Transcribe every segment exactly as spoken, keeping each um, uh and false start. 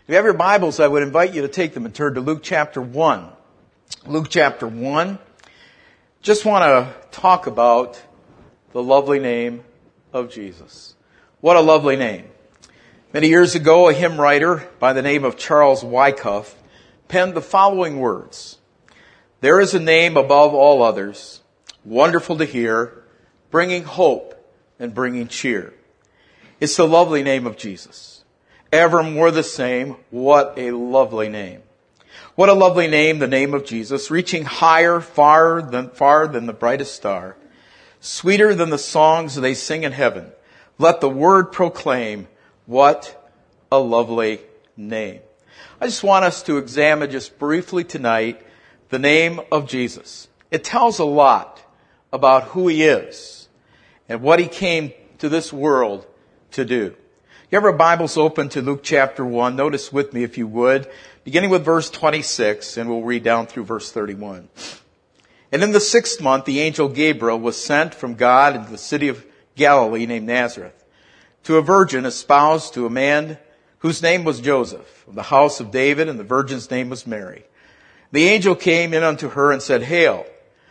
If you have your Bibles, I would invite you to take them and turn to Luke chapter one. Luke chapter one. Just want to talk about the lovely name of Jesus. What a lovely name. Many years ago, a hymn writer by the name of Charles Wyckoff penned the following words. There is a name above all others, wonderful to hear, bringing hope and bringing cheer. It's the lovely name of Jesus. Evermore the same. What a lovely name. What a lovely name, the name of Jesus, reaching higher, far than, far than the brightest star. Sweeter than the songs they sing in heaven. Let the word proclaim, what a lovely name. I just want us to examine just briefly tonight the name of Jesus. It tells a lot about who he is and what he came to this world to do. You have our Bibles open to Luke chapter one. Notice with me, if you would, beginning with verse twenty-six, and we'll read down through verse thirty-one. And in the sixth month, the angel Gabriel was sent from God into the city of Galilee named Nazareth, to a virgin espoused to a man whose name was Joseph, of the house of David, and the virgin's name was Mary. The angel came in unto her and said, Hail,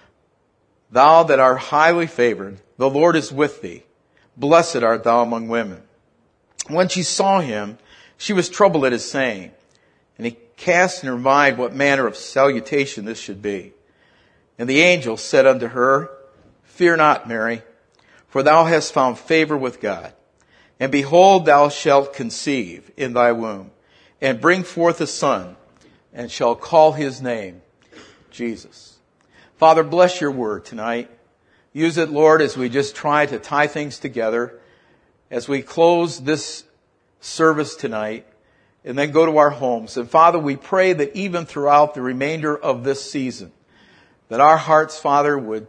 thou that art highly favored, the Lord is with thee. Blessed art thou among women. When she saw him, she was troubled at his saying, and he cast in her mind what manner of salutation this should be. And the angel said unto her, Fear not, Mary, for thou hast found favor with God. And behold, thou shalt conceive in thy womb, and bring forth a son, and shall call his name Jesus. Father, bless your word tonight. Use it, Lord, as we just try to tie things together, as we close this service tonight, and then go to our homes. And Father, we pray that even throughout the remainder of this season, that our hearts, Father, would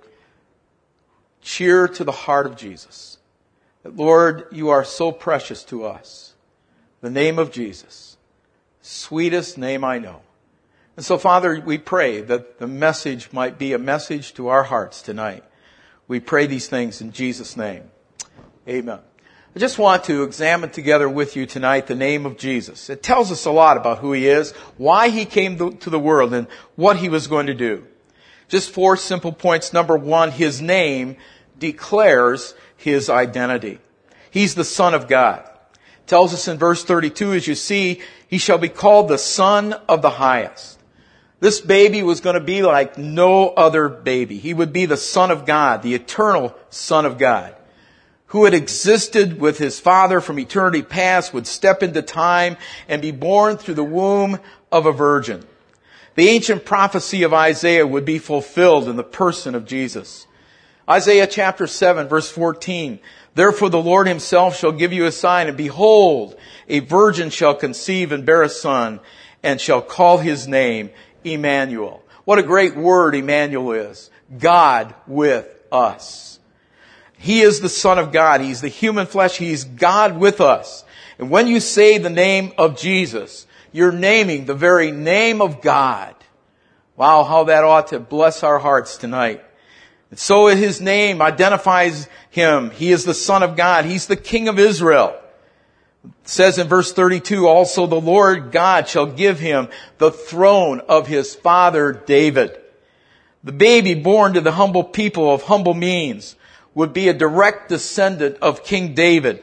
cheer to the heart of Jesus. That, Lord, you are so precious to us. The name of Jesus, sweetest name I know. And so, Father, we pray that the message might be a message to our hearts tonight. We pray these things in Jesus' name. Amen. I just want to examine together with you tonight the name of Jesus. It tells us a lot about who he is, why he came to the world, and what he was going to do. Just four simple points. Number one, his name declares his identity. He's the Son of God. It tells us in verse thirty-two, as you see, he shall be called the Son of the Highest. This baby was going to be like no other baby. He would be the Son of God, the eternal Son of God, who had existed with his Father from eternity past, would step into time and be born through the womb of a virgin. The ancient prophecy of Isaiah would be fulfilled in the person of Jesus. Isaiah chapter seven, verse fourteen. Therefore the Lord himself shall give you a sign, and behold, a virgin shall conceive and bear a son, and shall call his name Emmanuel. What a great word Emmanuel is. God with us. He is the Son of God. He's the human flesh. He's God with us. And when you say the name of Jesus, you're naming the very name of God. Wow, how that ought to bless our hearts tonight. And so his name identifies him. He is the Son of God. He's the King of Israel. It says in verse thirty-two, also the Lord God shall give him the throne of his father David. The baby born to the humble people of humble means would be a direct descendant of King David,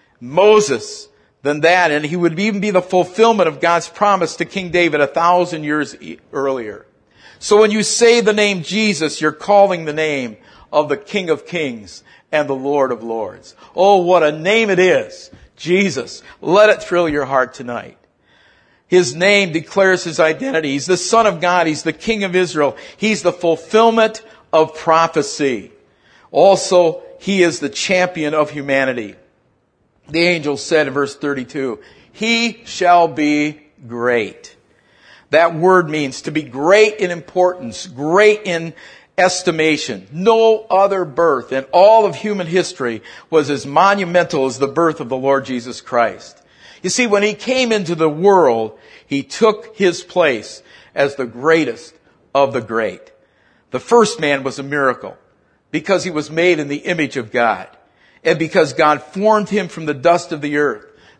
Moses, than that, and he would even be the fulfillment of God's promise to King David a thousand years earlier. So when you say the name Jesus, you're calling the name of the King of Kings and the Lord of Lords. Oh, what a name it is, Jesus. Let it thrill your heart tonight. His name declares his identity. He's the Son of God. He's the King of Israel. He's the fulfillment of prophecy. Also, he is the champion of humanity. The angel said in verse thirty-two, he shall be great. That word means to be great in importance, great in estimation. No other birth in all of human history was as monumental as the birth of the Lord Jesus Christ. You see, when he came into the world, he took his place as the greatest of the great. The first man was a miracle because he was made in the image of God and because God formed him from the dust of the earth,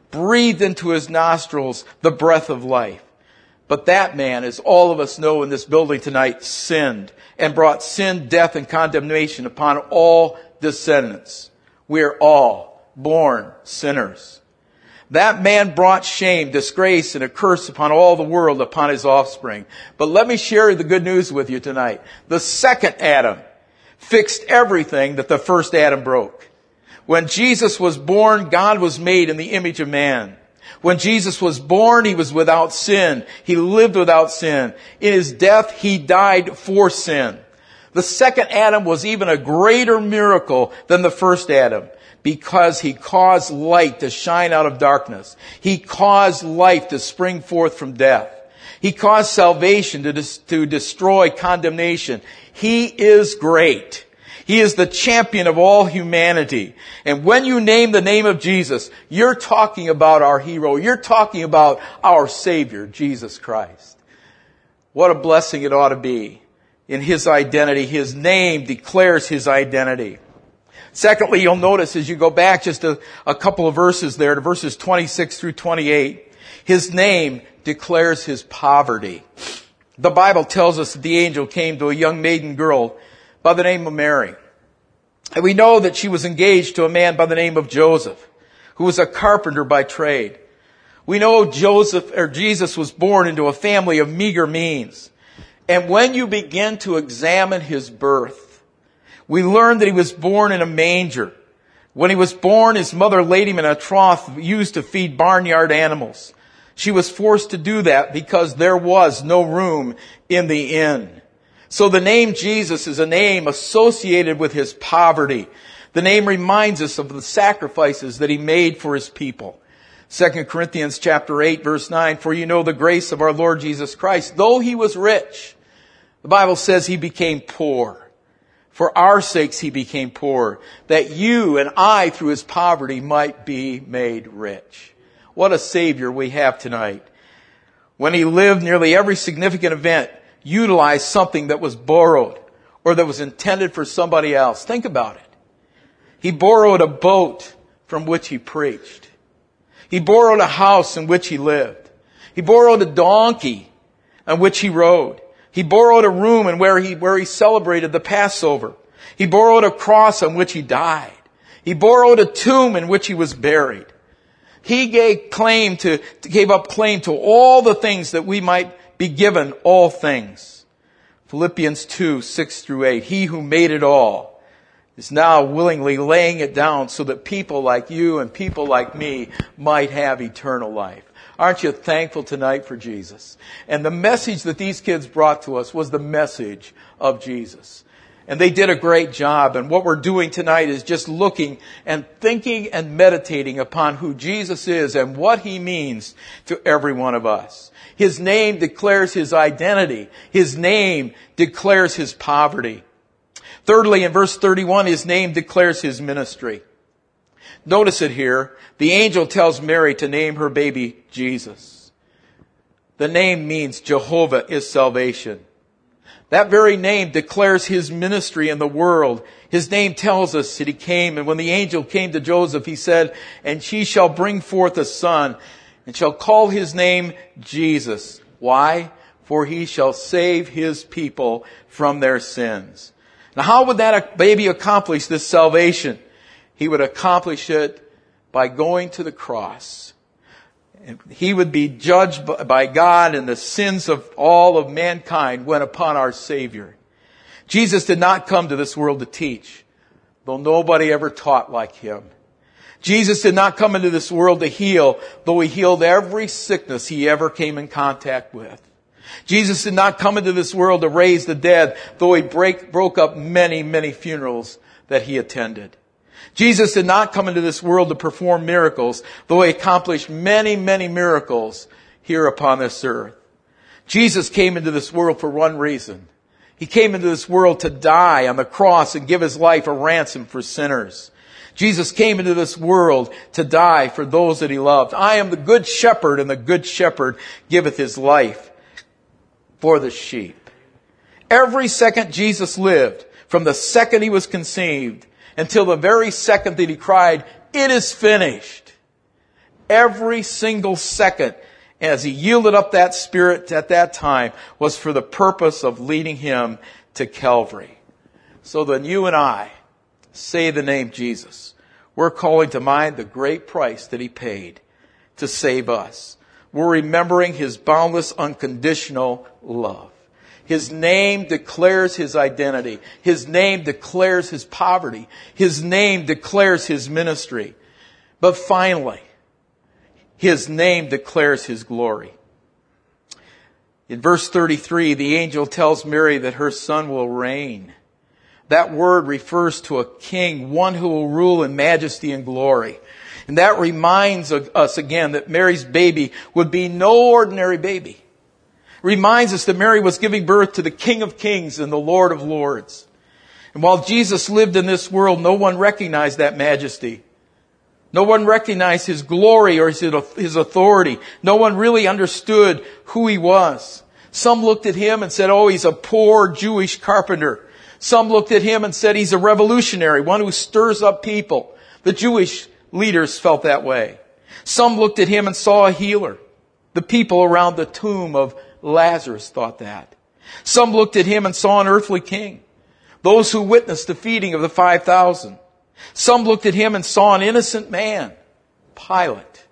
breathed into his nostrils the breath of life. But that man, as all of us know in this building tonight, sinned and brought sin, death, and condemnation upon all descendants. We are all born sinners. That man brought shame, disgrace, and a curse upon all the world, upon his offspring. But let me share the good news with you tonight. The second Adam fixed everything that the first Adam broke. When Jesus was born, God was made in the image of man. When Jesus was born, he was without sin. He lived without sin. In his death, he died for sin. The second Adam was even a greater miracle than the first Adam because he caused light to shine out of darkness. He caused life to spring forth from death. He caused salvation to, dis- to destroy condemnation. He is great. He is the champion of all humanity. And when you name the name of Jesus, you're talking about our hero. You're talking about our Savior, Jesus Christ. What a blessing it ought to be in his identity. His name declares his identity. Secondly, you'll notice as you go back just a, a couple of verses there to verses twenty-six through twenty-eight, his name declares his poverty. The Bible tells us that the angel came to a young maiden girl by the name of Mary. And we know that she was engaged to a man by the name of Joseph, who was a carpenter by trade. We know Joseph or Jesus was born into a family of meager means. And when you begin to examine his birth, we learn that he was born in a manger. When he was born, his mother laid him in a trough used to feed barnyard animals. She was forced to do that because there was no room in the inn. So the name Jesus is a name associated with his poverty. The name reminds us of the sacrifices that he made for his people. Second Corinthians chapter eight, verse nine, for you know the grace of our Lord Jesus Christ. Though he was rich, the Bible says he became poor. For our sakes he became poor, that you and I through his poverty might be made rich. What a Savior we have tonight. When he lived, nearly every significant event utilized something that was borrowed or that was intended for somebody else. Think about it. He borrowed a boat from which he preached. He borrowed a house in which he lived. He borrowed a donkey on which he rode. He borrowed a room in where he, where he celebrated the Passover. He borrowed a cross on which he died. He borrowed a tomb in which he was buried. He gave claim to, gave up claim to all the things that we might be given all things. Philippians two, six through eight. He who made it all is now willingly laying it down so that people like you and people like me might have eternal life. Aren't you thankful tonight for Jesus? And the message that these kids brought to us was the message of Jesus. And they did a great job. And what we're doing tonight is just looking and thinking and meditating upon who Jesus is and what he means to every one of us. His name declares his identity. His name declares his poverty. Thirdly, in verse thirty-one, his name declares his ministry. Notice it here. The angel tells Mary to name her baby Jesus. The name means Jehovah is salvation. That very name declares his ministry in the world. His name tells us that he came, and when the angel came to Joseph, he said, and she shall bring forth a son, and shall call his name Jesus. Why? For he shall save his people from their sins. Now, how would that baby accomplish this salvation? He would accomplish it by going to the cross. And he would be judged by God, and the sins of all of mankind went upon our Savior. Jesus did not come to this world to teach, though nobody ever taught like him. Jesus did not come into this world to heal, though he healed every sickness he ever came in contact with. Jesus did not come into this world to raise the dead, though he break, broke up many, many funerals that he attended. Jesus did not come into this world to perform miracles, though he accomplished many, many miracles here upon this earth. Jesus came into this world for one reason. He came into this world to die on the cross and give his life a ransom for sinners. Jesus came into this world to die for those that he loved. I am the good shepherd, and the good shepherd giveth his life for the sheep. Every second Jesus lived, from the second he was conceived, until the very second that he cried, it is finished. every single second as he yielded up that Spirit at that time was for the purpose of leading him to Calvary. So then you and I say the name Jesus. We're calling to mind the great price that he paid to save us. We're remembering his boundless, unconditional love. His name declares his identity. His name declares his poverty. His name declares his ministry. But finally, his name declares his glory. In verse thirty-three, the angel tells Mary that her son will reign. That word refers to a king, one who will rule in majesty and glory. And that reminds us again that Mary's baby would be no ordinary baby. Reminds us that Mary was giving birth to the King of Kings and the Lord of Lords. And while Jesus lived in this world, no one recognized that majesty. No one recognized his glory or his authority. No one really understood who he was. Some looked at him and said, oh, he's a poor Jewish carpenter. Some looked at him and said he's a revolutionary, one who stirs up people. The Jewish leaders felt that way. Some looked at him and saw a healer. The people around the tomb of Lazarus thought that. Some looked at him and saw an earthly king. Those who witnessed the feeding of the five thousand. Some looked at him and saw an innocent man, Pilate.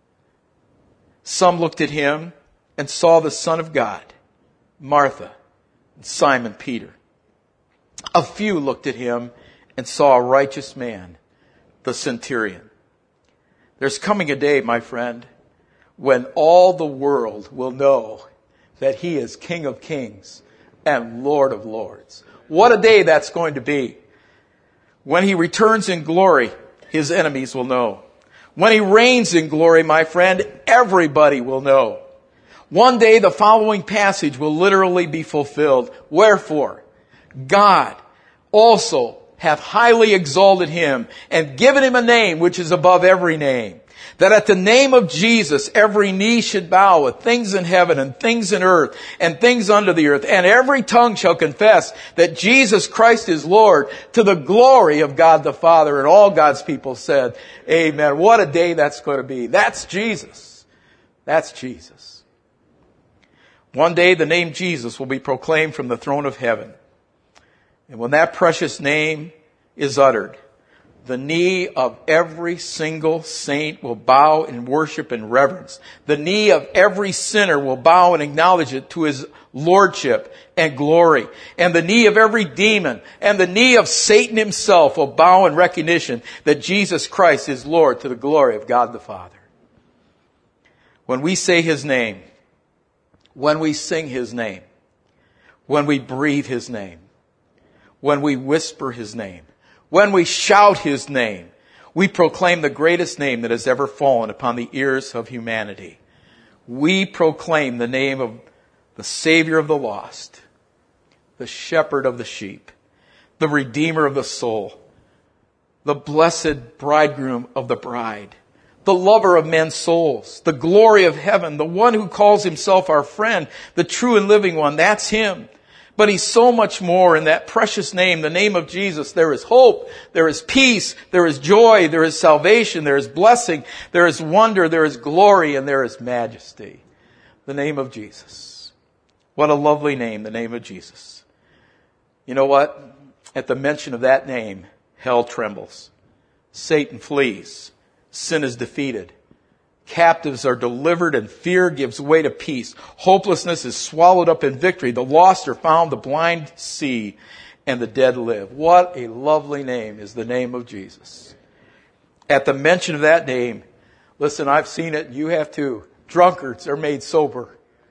Some looked at him and saw the Son of God, Martha and Simon Peter. A few looked at him and saw a righteous man, the centurion. There's coming a day, my friend, when all the world will know that he is King of Kings and Lord of Lords. What a day that's going to be. When he returns in glory, his enemies will know. When he reigns in glory, my friend, everybody will know. One day the following passage will literally be fulfilled. Wherefore, God also hath highly exalted him and given him a name which is above every name, that at the name of Jesus every knee should bow, of things in heaven and things in earth and things under the earth, and every tongue shall confess that Jesus Christ is Lord, to the glory of God the Father. And all God's people said, amen. What a day that's going to be. That's Jesus. That's Jesus. One day the name Jesus will be proclaimed from the throne of heaven. And when that precious name is uttered, the knee of every single saint will bow in worship and reverence. The knee of every sinner will bow and acknowledge it to his lordship and glory. And the knee of every demon and the knee of Satan himself will bow in recognition that Jesus Christ is Lord, to the glory of God the Father. When we say his name, when we sing his name, when we breathe his name, when we whisper his name, when we shout his name, we proclaim the greatest name that has ever fallen upon the ears of humanity. We proclaim the name of the Savior of the lost, the Shepherd of the sheep, the Redeemer of the soul, the blessed Bridegroom of the bride, the lover of men's souls, the glory of heaven, the one who calls himself our friend, the true and living one. That's him. But he's so much more in that precious name, the name of Jesus. There is hope, there is peace, there is joy, there is salvation, there is blessing, there is wonder, there is glory, and there is majesty. The name of Jesus. What a lovely name, the name of Jesus. You know what? At the mention of that name, hell trembles. Satan flees. Sin is defeated. Captives are delivered and fear gives way to peace. Hopelessness is swallowed up in victory. The lost are found, the blind see, and the dead live. What a lovely name is the name of Jesus. At the mention of that name, listen, I've seen it, you have too. Drunkards are made sober.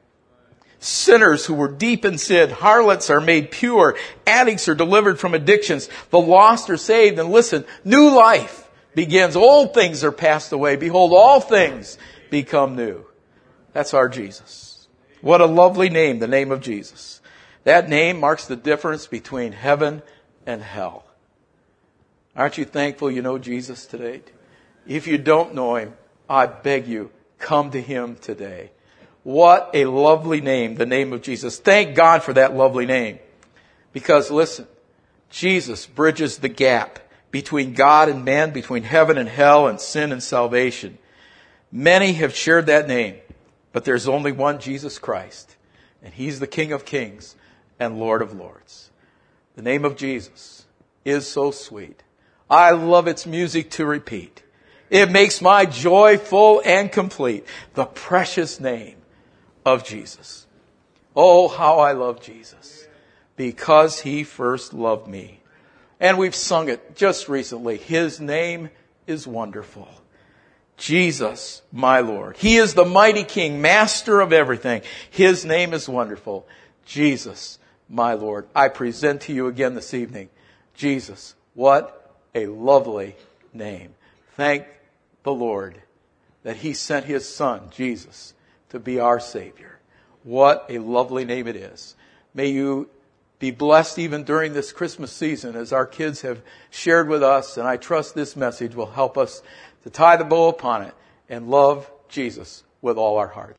Sinners who were deep in sin, harlots are made pure. Addicts are delivered from addictions. The lost are saved. And listen, new life begins. Old things are passed away. Behold, all things become new. That's our Jesus. What a lovely name, the name of Jesus. That name marks the difference between heaven and hell. Aren't you thankful you know Jesus today? If you don't know him, I beg you, come to him today. What a lovely name, the name of Jesus. Thank God for that lovely name. Because listen, Jesus bridges the gap between God and man, between heaven and hell, and sin and salvation. Many have shared that name, but there's only one Jesus Christ, and He's the King of Kings and Lord of Lords. The name of Jesus is so sweet. I love its music to repeat. It makes my joy full and complete. The precious name of Jesus. Oh, how I love Jesus, because He first loved me. And we've sung it just recently. His name is wonderful. Jesus, my Lord. He is the mighty King, master of everything. His name is wonderful. Jesus, my Lord. I present to you again this evening, Jesus. What a lovely name. Thank the Lord that He sent His Son, Jesus, to be our Savior. What a lovely name it is. May you be blessed even during this Christmas season as our kids have shared with us, and I trust this message will help us to tie the bow upon it and love Jesus with all our heart.